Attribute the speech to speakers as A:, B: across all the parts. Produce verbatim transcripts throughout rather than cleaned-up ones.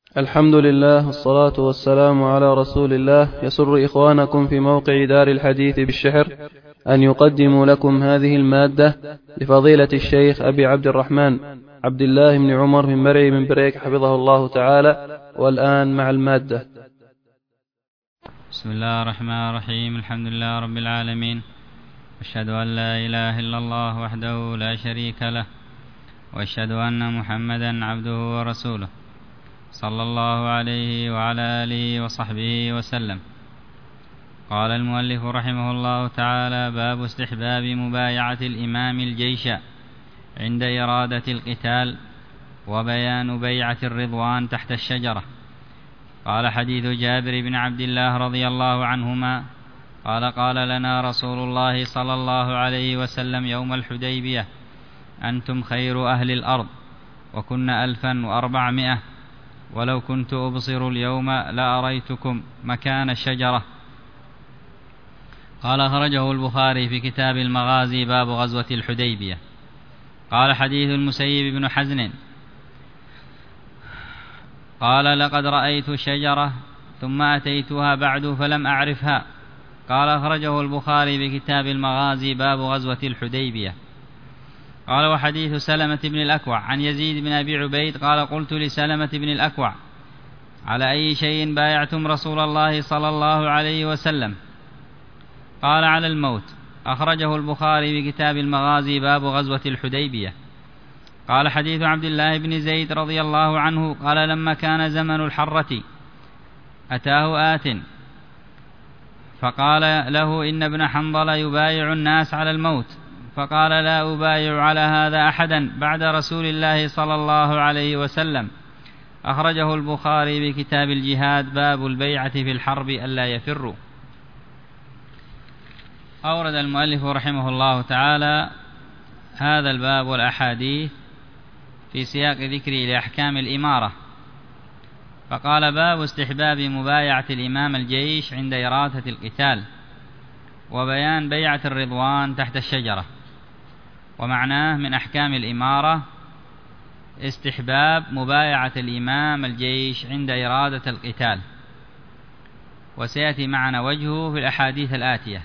A: الحمد لله والصلاة والسلام على رسول الله. يسر إخوانكم في موقع دار الحديث بالشحر أن يقدموا لكم هذه المادة لفضيلة الشيخ أبي عبد الرحمن عبد الله بن عمر من مرعي من بريك حفظه الله تعالى. والآن مع المادة.
B: بسم الله الرحمن الرحيم. الحمد لله رب العالمين، أشهد أن لا إله إلا الله وحده لا شريك له، وأشهد أن محمدا عبده ورسوله صلى الله عليه وعلى آله وصحبه وسلم. قال المؤلف رحمه الله تعالى: باب استحباب مبايعة الإمام الجيش عند إرادة القتال، وبيان بيعة الرضوان تحت الشجرة. قال: حديث جابر بن عبد الله رضي الله عنهما قال: قال لنا رسول الله صلى الله عليه وسلم يوم الحديبية: أنتم خير أهل الأرض، وكنا ألفا وأربعمائة، ولو كنت أبصر اليوم لأريتكم مكان الشجرة. قال: أخرجه البخاري في كتاب المغازي باب غزوة الحديبية. قال: حديث المسيب بن حزن قال: لقد رأيت شجرة ثم أتيتها بعد فلم أعرفها. قال: أخرجه البخاري في كتاب المغازي باب غزوة الحديبية. قال: وحديث سلمة بن الأكوع عن يزيد بن أبي عبيد قال: قلت لسلمة بن الأكوع: على أي شيء بايعتم رسول الله صلى الله عليه وسلم؟ قال: على الموت. أخرجه البخاري في كتاب المغازي باب غزوة الحديبية. قال: حديث عبد الله بن زيد رضي الله عنه قال: لما كان زمن الحرة أتاه آت فقال له: إن ابن حنظل يبايع الناس على الموت. فقال: لا أبايع على هذا أحدا بعد رسول الله صلى الله عليه وسلم. أخرجه البخاري بكتاب الجهاد باب البيعة في الحرب ألا يفروا. أورد المؤلف رحمه الله تعالى هذا الباب والأحاديث في سياق ذكره لأحكام الإمارة، فقال: باب استحباب مبايعة الإمام الجيش عند إرادة القتال، وبيان بيعة الرضوان تحت الشجرة. ومعناه من أحكام الإمارة استحباب مبايعة الإمام الجيش عند إرادة القتال، وسيأتي معنا وجهه في الأحاديث الآتية.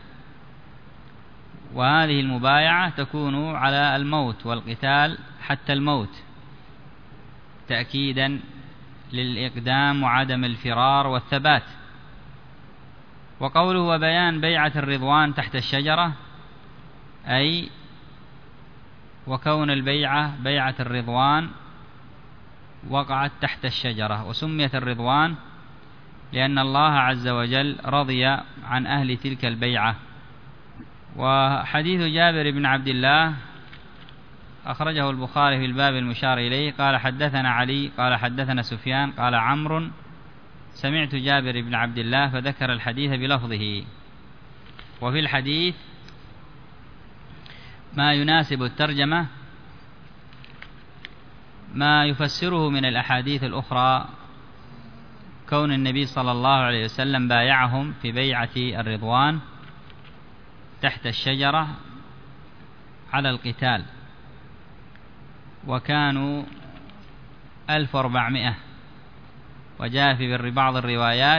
B: وهذه المبايعة تكون على الموت والقتال حتى الموت، تأكيدا للإقدام وعدم الفرار والثبات. وقوله وبيان بيعة الرضوان تحت الشجرة، أي وكون البيعة بيعة الرضوان وقعت تحت الشجرة، وسميت الرضوان لأن الله عز وجل رضي عن أهل تلك البيعة. وحديث جابر بن عبد الله أخرجه البخاري في الباب المشار إليه. قال: حدثنا علي قال: حدثنا سفيان قال: عمرو سمعت جابر بن عبد الله، فذكر الحديث بلفظه. وفي الحديث ما يناسب الترجمة، ما يفسره من الأحاديث الأخرى، كون النبي صلى الله عليه وسلم بايعهم في بيعة الرضوان تحت الشجرة على القتال، وكانوا ألف وأربعمائة، وجاء في بعض الروايات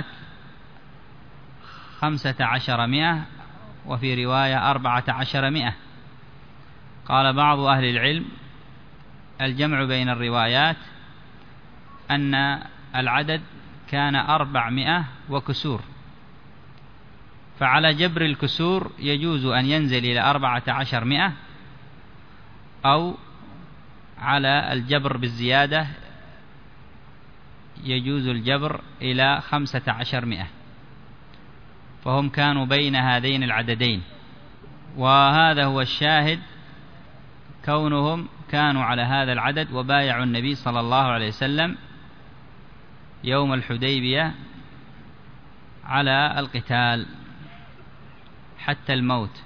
B: خمسة عشر مئة، وفي رواية أربعة عشر مئة. قال بعض أهل العلم: الجمع بين الروايات أن العدد كان أربعمائة وكسور، فعلى جبر الكسور يجوز أن ينزل إلى أربعة عشر مئة، أو على الجبر بالزيادة يجوز الجبر إلى خمسة عشر مئة، فهم كانوا بين هذين العددين. وهذا هو الشاهد، كونهم كانوا على هذا العدد وبايعوا النبي صلى الله عليه وسلم يوم الحديبية على القتال حتى الموت،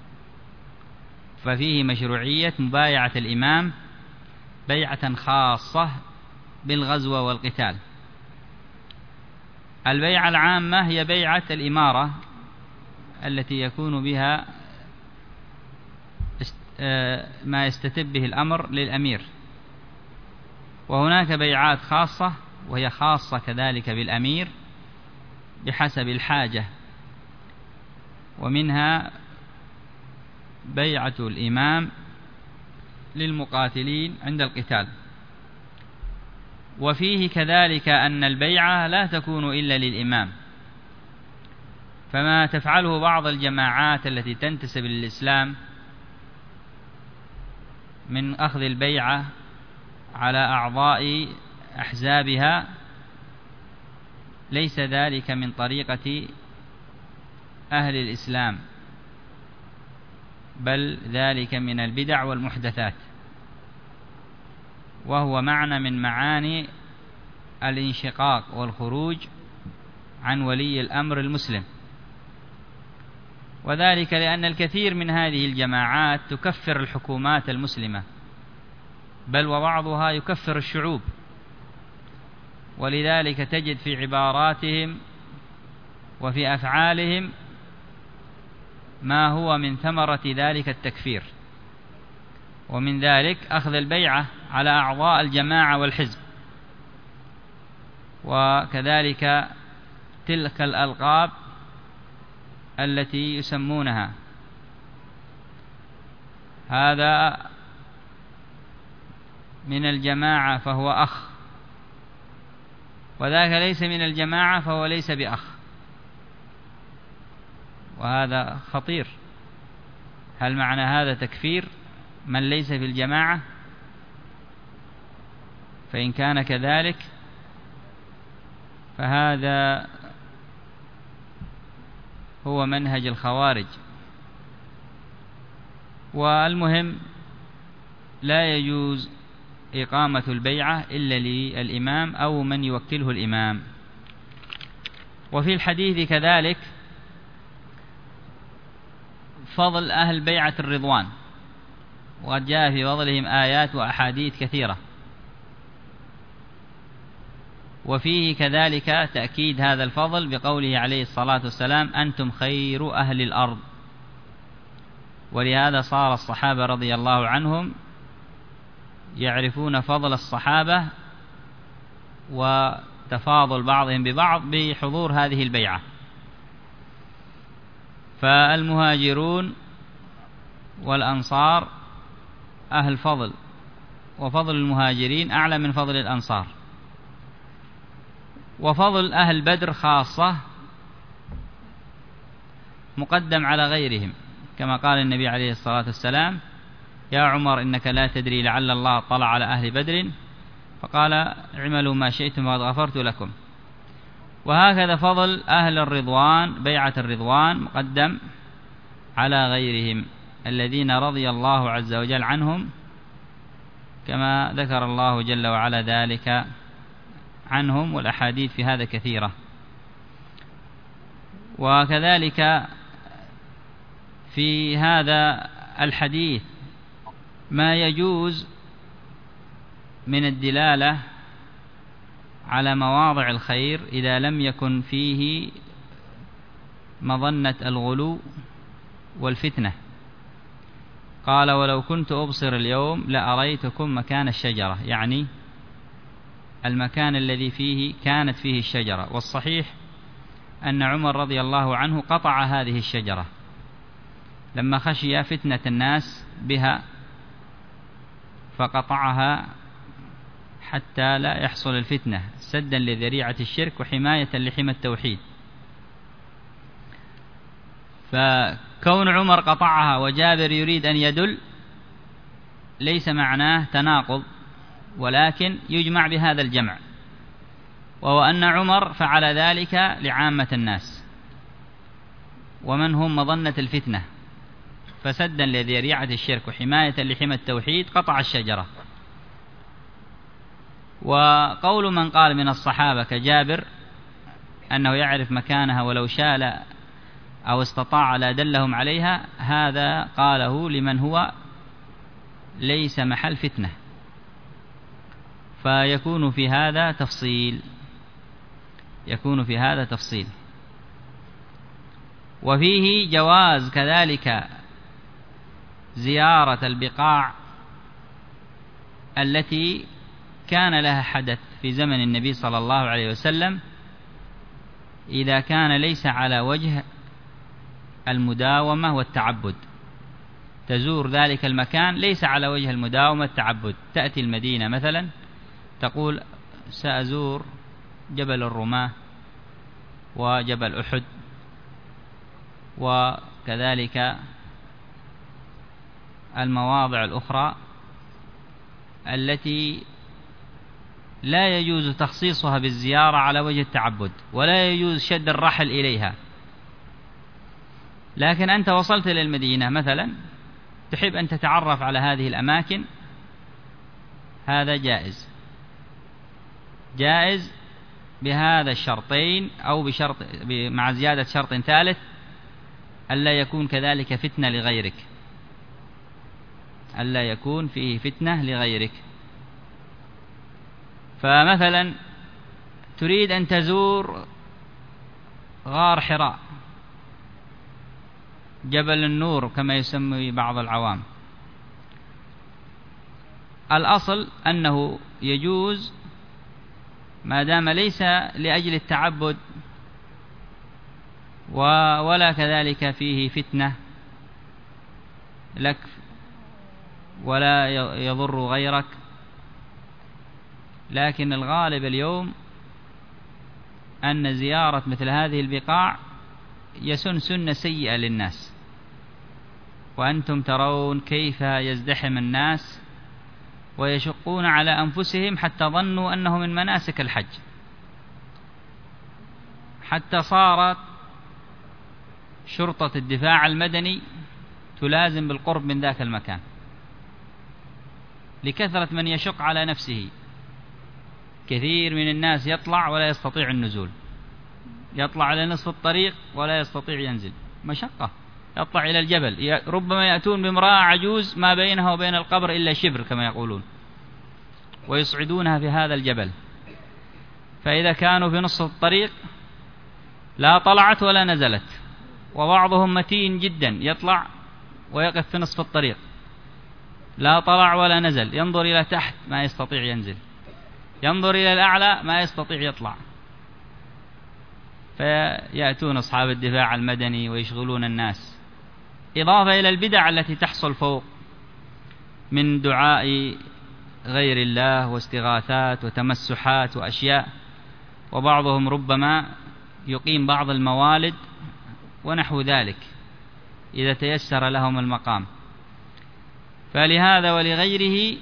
B: ففيه مشروعية مبايعة الإمام بيعة خاصة بالغزو والقتال. البيعة العامة هي بيعة الإمارة التي يكون بها ما يستتب به الأمر للأمير، وهناك بيعات خاصة وهي خاصة كذلك بالأمير بحسب الحاجة، ومنها بيعة الإمام للمقاتلين عند القتال. وفيه كذلك أن البيعة لا تكون إلا للإمام، فما تفعله بعض الجماعات التي تنتسب للإسلام من أخذ البيعة على أعضاء أحزابها ليس ذلك من طريقة أهل الإسلام، بل ذلك من البدع والمحدثات، وهو معنى من معاني الانشقاق والخروج عن ولي الأمر المسلم. وذلك لأن الكثير من هذه الجماعات تكفر الحكومات المسلمة، بل وبعضها يكفر الشعوب، ولذلك تجد في عباراتهم وفي أفعالهم ما هو من ثمرة ذلك التكفير، ومن ذلك أخذ البيعة على أعضاء الجماعة والحزب، وكذلك تلك الألقاب التي يسمونها. هذا من الجماعة فهو أخ، وذاك ليس من الجماعة فهو ليس بأخ، وهذا خطير. هل معنى هذا تكفير من ليس في الجماعة؟ فإن كان كذلك فهذا هو منهج الخوارج. والمهم لا يجوز إقامة البيعة إلا للإمام أو من يوكله الإمام. وفي الحديث كذلك فضل أهل بيعة الرضوان، وقد جاء في فضلهم آيات وأحاديث كثيرة، وفيه كذلك تأكيد هذا الفضل بقوله عليه الصلاة والسلام: أنتم خير أهل الأرض. ولهذا صار الصحابة رضي الله عنهم يعرفون فضل الصحابة وتفاضل بعضهم ببعض بحضور هذه البيعة. فالمهاجرون والأنصار أهل فضل، وفضل المهاجرين أعلى من فضل الأنصار. وفضل أهل بدر خاصة مقدم على غيرهم، كما قال النبي عليه الصلاة والسلام: يا عمر إنك لا تدري لعل الله طلع على أهل بدر فقال اعملوا ما شئتم وقد غفرت لكم. وهكذا فضل أهل الرضوان بيعة الرضوان مقدم على غيرهم الذين رضي الله عز وجل عنهم، كما ذكر الله جل وعلا ذلك عنهم، والأحاديث في هذا كثيرة. وكذلك في هذا الحديث ما يجوز من الدلالة على مواضع الخير إذا لم يكن فيه مظنة الغلو والفتنة. قال: ولو كنت أبصر اليوم لأريتكم مكان الشجرة، يعني المكان الذي فيه كانت فيه الشجرة. والصحيح أن عمر رضي الله عنه قطع هذه الشجرة لما خشي فتنة الناس بها، فقطعها حتى لا يحصل الفتنة سدا لذريعة الشرك وحماية لحمى التوحيد. فكون عمر قطعها وجابر يريد أن يدل ليس معناه تناقض، ولكن يجمع بهذا الجمع، وهو أن عمر فعل ذلك لعامة الناس ومن هم مظنة الفتنة، فسدا لذريعة الشرك وحماية لحمى التوحيد قطع الشجرة. وقول من قال من الصحابة كجابر أنه يعرف مكانها ولو شاء أو استطاع لا دلهم عليها، هذا قاله لمن هو ليس محل فتنة، فيكون في هذا تفصيل يكون في هذا تفصيل وفيه جواز كذلك زيارة البقاع التي كان لها حدث في زمن النبي صلى الله عليه وسلم إذا كان ليس على وجه المداومة والتعبد. تزور ذلك المكان ليس على وجه المداومة والتعبد، تأتي المدينة مثلا تقول سأزور جبل الرماة وجبل أحد وكذلك المواضع الأخرى التي لا يجوز تخصيصها بالزيارة على وجه التعبد ولا يجوز شد الرحل إليها. لكن أنت وصلت إلى المدينة مثلا تحب أن تتعرف على هذه الأماكن، هذا جائز جائز بهذا الشرطين، أو بشرط مع زيادة شرط ثالث ألا يكون كذلك فتنة لغيرك، ألا يكون فيه فتنة لغيرك. فمثلا تريد أن تزور غار حراء، جبل النور كما يسمي بعض العوام، الأصل أنه يجوز ما دام ليس لأجل التعبد ولا كذلك فيه فتنة لك ولا يضر غيرك. لكن الغالب اليوم أن زيارة مثل هذه البقاع يسن سنة سيئة للناس، وأنتم ترون كيف يزدحم الناس ويشقون على أنفسهم حتى ظنوا أنه من مناسك الحج، حتى صارت شرطة الدفاع المدني تلازم بالقرب من ذاك المكان لكثرة من يشق على نفسه. كثير من الناس يطلع ولا يستطيع النزول، يطلع على نصف الطريق ولا يستطيع ينزل، مشقة. يطلع إلى الجبل ربما يأتون بامرأة عجوز ما بينها وبين القبر إلا شبر كما يقولون، ويصعدونها في هذا الجبل. فإذا كانوا في نصف الطريق لا طلعت ولا نزلت، وبعضهم متين جدا يطلع ويقف في نصف الطريق لا طلع ولا نزل، ينظر إلى تحت ما يستطيع ينزل، ينظر إلى الأعلى ما يستطيع يطلع. فيأتون أصحاب الدفاع المدني ويشغلون الناس، إضافة إلى البدع التي تحصل فوق من دعاء غير الله واستغاثات وتمسحات وأشياء. وبعضهم ربما يقيم بعض الموالد ونحو ذلك إذا تيسر لهم المقام. فلهذا ولغيره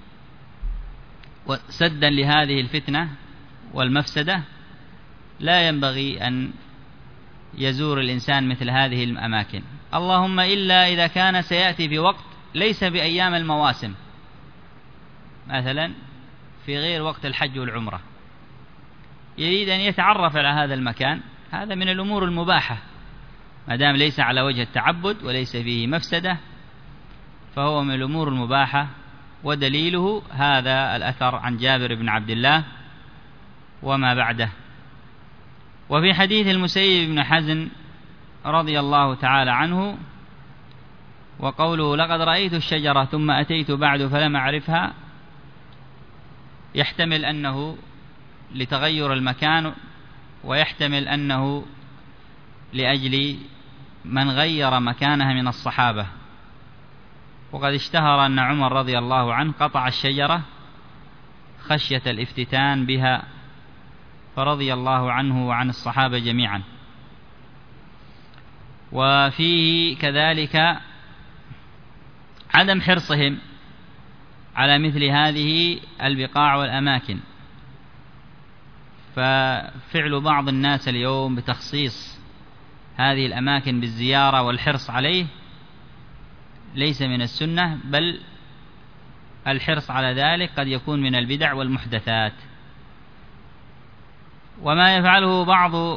B: سدا لهذه الفتنة والمفسدة لا ينبغي أن يزور الإنسان مثل هذه الأماكن، اللهم إلا إذا كان سيأتي في وقت ليس بأيام المواسم، مثلا في غير وقت الحج والعمرة، يريد أن يتعرف على هذا المكان، هذا من الأمور المباحة ما دام ليس على وجه التعبد وليس فيه مفسدة، فهو من الأمور المباحة. ودليله هذا الأثر عن جابر بن عبد الله وما بعده. وفي حديث المسيب بن حزن رضي الله تعالى عنه وقوله لقد رأيت الشجرة ثم أتيت بعد فلم أعرفها، يحتمل أنه لتغير المكان، ويحتمل أنه لأجل من غير مكانها من الصحابة. وقد اشتهر أن عمر رضي الله عنه قطع الشجرة خشية الافتتان بها، فرضي الله عنه وعن الصحابة جميعا. وفيه كذلك عدم حرصهم على مثل هذه البقاع والأماكن، ففعل بعض الناس اليوم بتخصيص هذه الأماكن بالزيارة والحرص عليه ليس من السنة، بل الحرص على ذلك قد يكون من البدع والمحدثات. وما يفعله بعض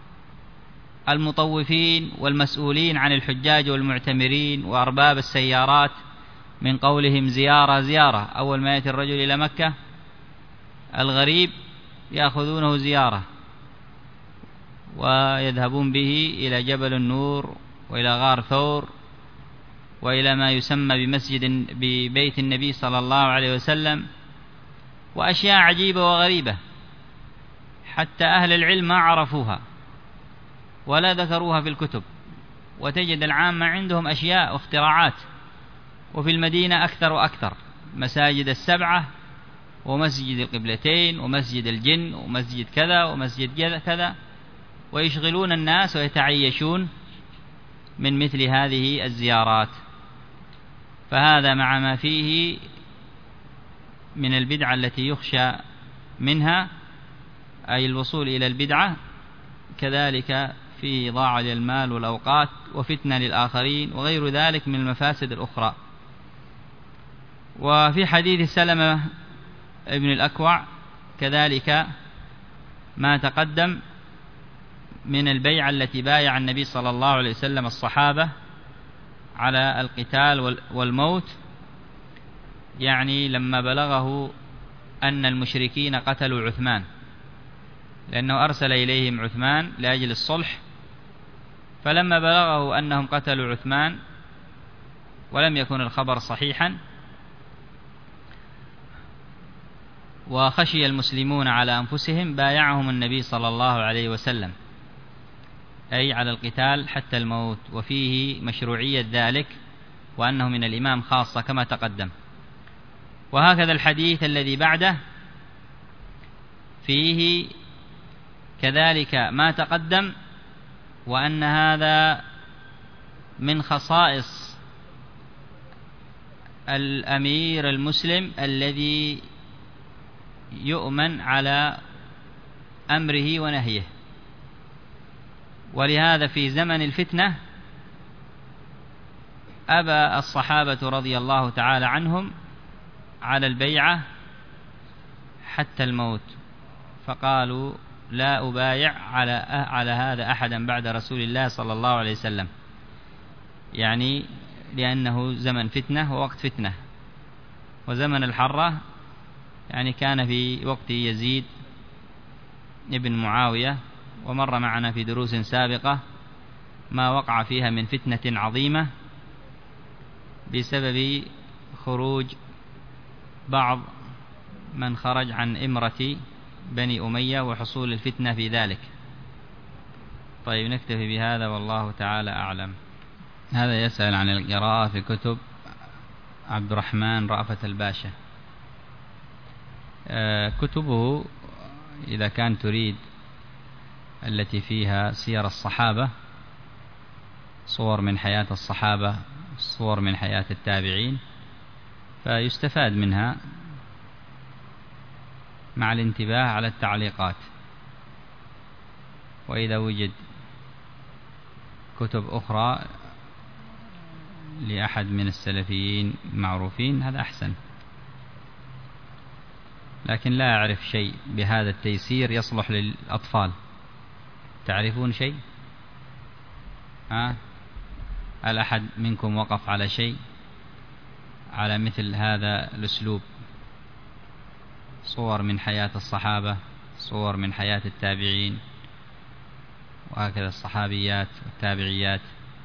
B: المطوفين والمسؤولين عن الحجاج والمعتمرين وأرباب السيارات من قولهم زيارة زيارة، أول ما يأتي الرجل إلى مكة الغريب يأخذونه زيارة ويذهبون به إلى جبل النور وإلى غار ثور وإلى ما يسمى بمسجد ببيت النبي صلى الله عليه وسلم، وأشياء عجيبة وغريبة حتى أهل العلم ما عرفوها ولا ذكروها في الكتب، وتجد العامة عندهم أشياء واختراعات. وفي المدينة أكثر وأكثر، مساجد السبعة ومسجد القبلتين ومسجد الجن ومسجد كذا ومسجد كذا، ويشغلون الناس ويتعيشون من مثل هذه الزيارات. فهذا مع ما فيه من البدعة التي يخشى منها، أي الوصول إلى البدعة، كذلك فيه ضاع للمال والأوقات وفتنة للآخرين وغير ذلك من المفاسد الأخرى. وفي حديث سلمة ابن الأكوع كذلك ما تقدم من البيعة التي بايع النبي صلى الله عليه وسلم الصحابة على القتال والموت، يعني لما بلغه أن المشركين قتلوا عثمان، لأنه أرسل إليهم عثمان لأجل الصلح، فلما بلغه أنهم قتلوا عثمان ولم يكن الخبر صحيحا وخشي المسلمون على أنفسهم، بايعهم النبي صلى الله عليه وسلم، أي على القتال حتى الموت، وفيه مشروعية ذلك وأنه من الإمام خاصة كما تقدم. وهكذا الحديث الذي بعده فيه كذلك ما تقدم، وأن هذا من خصائص الأمير المسلم الذي يؤمن على أمره ونهيه. ولهذا في زمن الفتنة أبى الصحابة رضي الله تعالى عنهم على البيعة حتى الموت، فقالوا لا أبايع على على هذا أحدا بعد رسول الله صلى الله عليه وسلم، يعني لأنه زمن فتنة ووقت فتنة. وزمن الحرة يعني كان في وقت يزيد ابن معاوية، ومر معنا في دروس سابقة ما وقع فيها من فتنة عظيمة بسبب خروج بعض من خرج عن إمرة بني أمية وحصول الفتنة في ذلك. طيب نكتفي بهذا والله تعالى أعلم. هذا يسأل عن القراءة في كتب عبد الرحمن رأفت الباشا. كتبه إذا كان تريد التي فيها سير الصحابة، صور من حياة الصحابة، صور من حياة التابعين، فيستفاد منها مع الانتباه على التعليقات. وإذا وجد كتب أخرى لأحد من السلفيين معروفين هذا أحسن، لكن لا أعرف شيء بهذا التيسير يصلح للأطفال. تعرفون شيء؟ ها؟ هل أحد منكم وقف على شيء على مثل هذا الأسلوب؟ صور من حياة الصحابة، صور من حياة التابعين، وهكذا الصحابيات والتابعيات،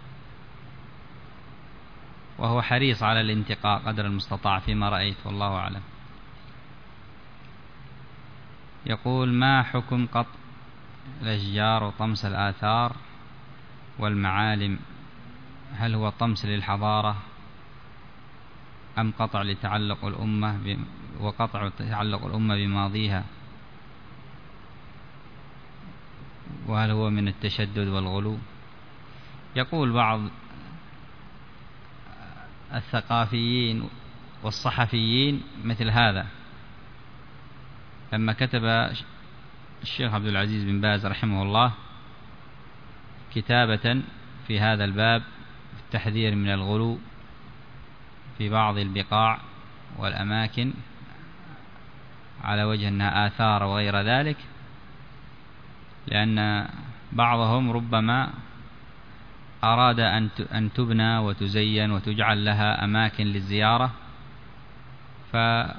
B: وهو حريص على الانتقاء قدر المستطاع فيما رأيت والله أعلم. يقول: ما حكم قطع الأشجار وطمس الآثار والمعالم؟ هل هو طمس للحضارة أم قطع لتعلق الأمة ب... وقطع تعلق الأمة بماضيها؟ وهل هو من التشدد والغلو؟ يقول بعض الثقافيين والصحفيين مثل هذا. لما كتب الشيخ عبد العزيز بن باز رحمه الله كتابة في هذا الباب التحذير من الغلو في بعض البقاع والأماكن على وجه أنها آثار وغير ذلك، لأن بعضهم ربما أراد أن تبنى وتزين وتجعل لها أماكن للزيارة، فأخرج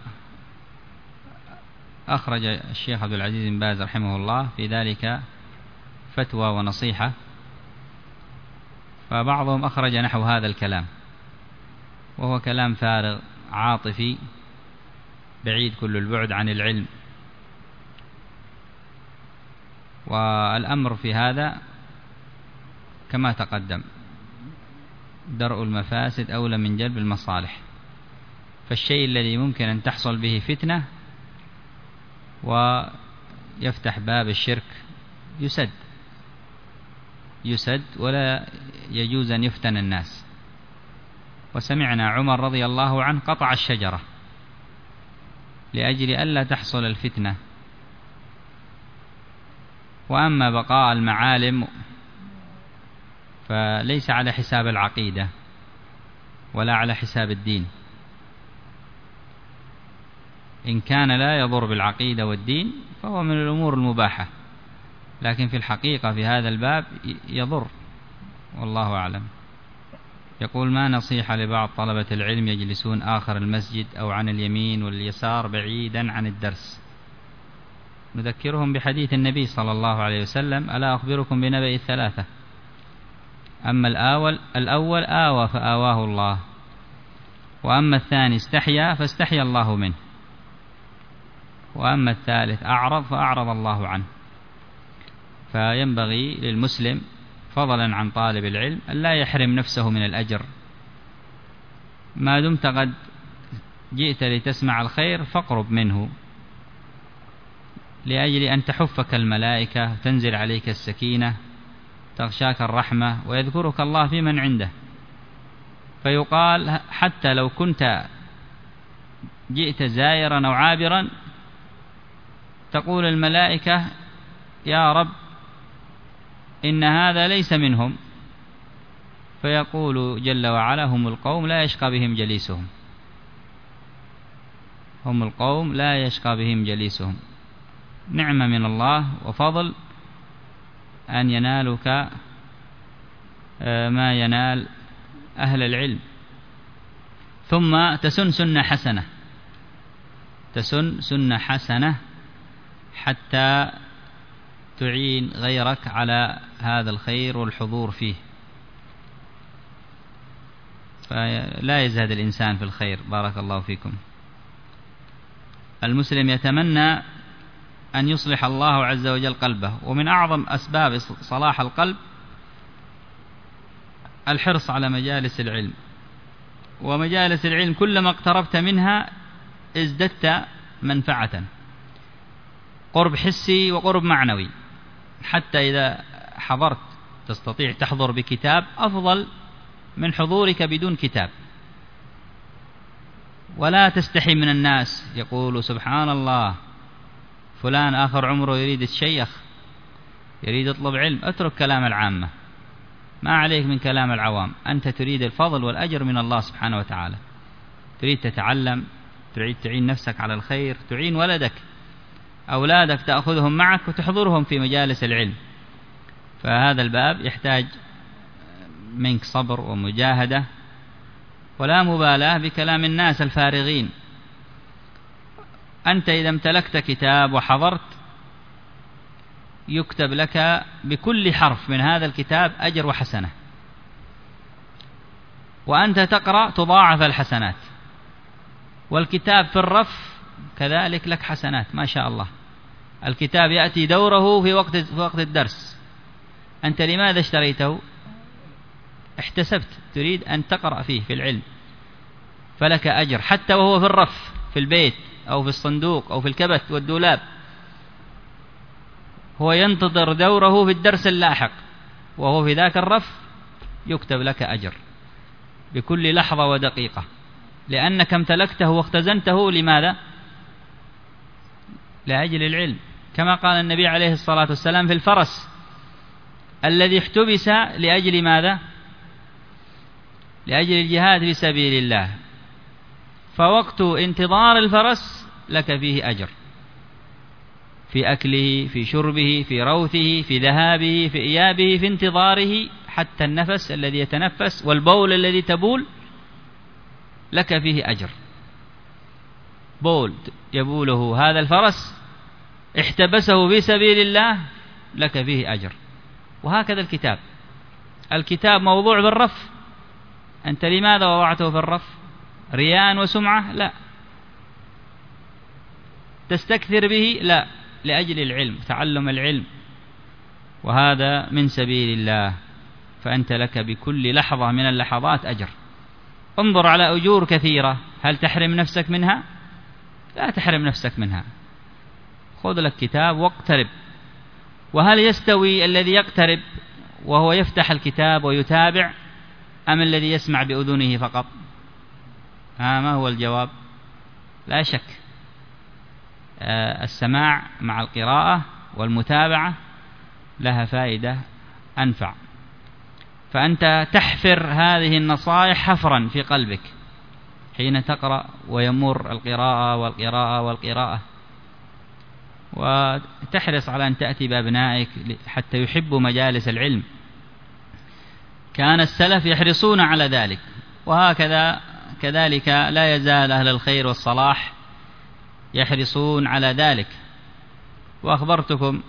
B: الشيخ عبد العزيز بن باز رحمه الله في ذلك فتوى ونصيحة، فبعضهم أخرج نحو هذا الكلام، وهو كلام فارغ عاطفي بعيد كل البعد عن العلم. والأمر في هذا كما تقدم، درء المفاسد أولى من جلب المصالح. فالشيء الذي ممكن أن تحصل به فتنة ويفتح باب الشرك يسد يسد ولا يجوز أن يفتن الناس. وسمعنا عمر رضي الله عنه قطع الشجرة لأجل ألا تحصل الفتنة. وأما بقاء المعالم فليس على حساب العقيدة ولا على حساب الدين. إن كان لا يضر بالعقيدة والدين فهو من الأمور المباحة، لكن في الحقيقة في هذا الباب يضر، والله أعلم. يقول: ما نصيحة لبعض طلبة العلم يجلسون آخر المسجد أو عن اليمين واليسار بعيدا عن الدرس؟ نذكرهم بحديث النبي صلى الله عليه وسلم: ألا أخبركم بنبأ الثلاثة؟ أما الأول, الأول آوى فآواه الله، وأما الثاني استحيا فاستحيا الله منه، وأما الثالث أعرض فأعرض الله عنه. فينبغي للمسلم فضلا عن طالب العلم أن لا يحرم نفسه من الأجر. ما دمت قد جئت لتسمع الخير فاقرب منه، لأجل أن تحفك الملائكة، تنزل عليك السكينة، تغشاك الرحمة، ويذكرك الله في من عنده. فيقال حتى لو كنت جئت زائرا أو عابرا تقول الملائكة: يا رب إن هذا ليس منهم، فيقول جل وعلا: هم القوم لا يشقى بهم جليسهم، هم القوم لا يشقى بهم جليسهم. نعمة من الله وفضل أن ينالك ما ينال أهل العلم. ثم تسن سنة حسنة، تسن سنة حسنة حتى تعين غيرك على هذا الخير والحضور فيه. فلا يزهد الإنسان في الخير. بارك الله فيكم. المسلم يتمنى أن يصلح الله عز وجل قلبه، ومن أعظم أسباب صلاح القلب الحرص على مجالس العلم. ومجالس العلم كلما اقتربت منها ازددت منفعة، قرب حسي وقرب معنوي. حتى إذا حضرت تستطيع تحضر بكتاب أفضل من حضورك بدون كتاب. ولا تستحي من الناس. يقول سبحان الله فلان آخر عمره يريد الشيخ، يريد يطلب علم. اترك كلام العامة، ما عليك من كلام العوام. أنت تريد الفضل والأجر من الله سبحانه وتعالى، تريد تتعلم، تريد تعين نفسك على الخير، تعين ولدك أولادك تأخذهم معك وتحضرهم في مجالس العلم. فهذا الباب يحتاج منك صبر ومجاهدة، ولا مبالاة بكلام الناس الفارغين. أنت إذا امتلكت كتاب وحضرت يكتب لك بكل حرف من هذا الكتاب أجر وحسنة، وأنت تقرأ تضاعف الحسنات، والكتاب في الرف كذلك لك حسنات ما شاء الله. الكتاب يأتي دوره في وقت في وقت الدرس. أنت لماذا اشتريته؟ احتسبت، تريد أن تقرأ فيه في العلم، فلك أجر حتى وهو في الرف في البيت أو في الصندوق أو في الكبت والدولاب. هو ينتظر دوره في الدرس اللاحق، وهو في ذاك الرف يكتب لك أجر بكل لحظة ودقيقة، لأنك امتلكته واختزنته. لماذا؟ لأجل العلم. كما قال النبي عليه الصلاة والسلام في الفرس الذي احتبس لأجل ماذا؟ لأجل الجهاد في سبيل الله، فوقت انتظار الفرس لك فيه أجر، في أكله، في شربه، في روثه، في ذهابه، في إيابه، في انتظاره، حتى النفس الذي يتنفس والبول الذي تبول لك فيه أجر. بول يبوله هذا الفرس احتبسه في سبيل الله لك فيه أجر. وهكذا الكتاب، الكتاب موضوع بالرف. أنت لماذا وضعته في الرف؟ رياء وسمعة؟ لا، تستكثر به، لا، لأجل العلم، تعلم العلم، وهذا من سبيل الله، فأنت لك بكل لحظة من اللحظات أجر. انظر على أجور كثيرة، هل تحرم نفسك منها؟ لا تحرم نفسك منها. خذ لك كتاب واقترب. وهل يستوي الذي يقترب وهو يفتح الكتاب ويتابع أم الذي يسمع بأذنه فقط؟ ها، ما هو الجواب؟ لا شك السماع مع القراءة والمتابعة لها فائدة أنفع. فأنت تحفر هذه النصائح حفرا في قلبك حين تقرأ ويمر القراءة والقراءة والقراءة، وتحرص على أن تأتي بأبنائك حتى يحبوا مجالس العلم. كان السلف يحرصون على ذلك، وهكذا كذلك لا يزال أهل الخير والصلاح يحرصون على ذلك. وأخبرتكم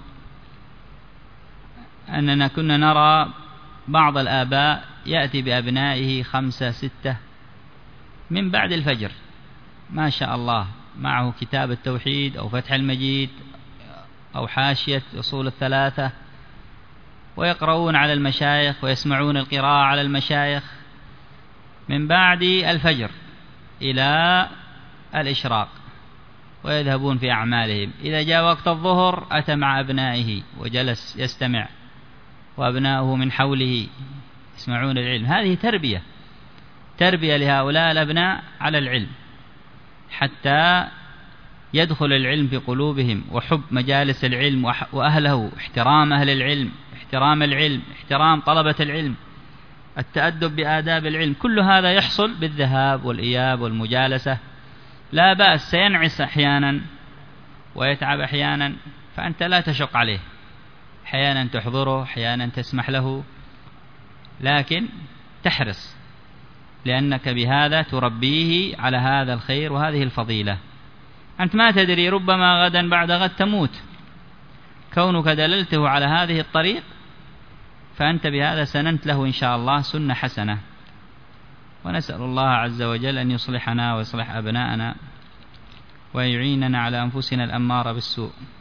B: أننا كنا نرى بعض الآباء يأتي بأبنائه خمسة ستة من بعد الفجر، ما شاء الله، معه كتاب التوحيد أو فتح المجيد أو حاشية أصول الثلاثة، ويقرؤون على المشايخ ويسمعون القراءة على المشايخ من بعد الفجر إلى الإشراق، ويذهبون في أعمالهم. إذا جاء وقت الظهر أتى مع أبنائه وجلس يستمع، وأبناؤه من حوله يسمعون العلم. هذه تربية تربية لهؤلاء الأبناء على العلم، حتى يدخل العلم في قلوبهم، وحب مجالس العلم وأهله، احترام أهل العلم، احترام العلم، احترام طلبة العلم، التأدب بآداب العلم. كل هذا يحصل بالذهاب والإياب والمجالسة. لا بأس، سينعس أحيانا ويتعب أحيانا، فأنت لا تشق عليه، أحيانا تحضره، أحيانا تسمح له، لكن تحرص، لأنك بهذا تربيه على هذا الخير وهذه الفضيلة. أنت ما تدري، ربما غدا بعد غد تموت، كونك دللته على هذه الطريق فأنت بهذا سننت له إن شاء الله سنة حسنة. ونسأل الله عز وجل أن يصلحنا ويصلح أبناءنا ويعيننا على أنفسنا الأمارة بالسوء.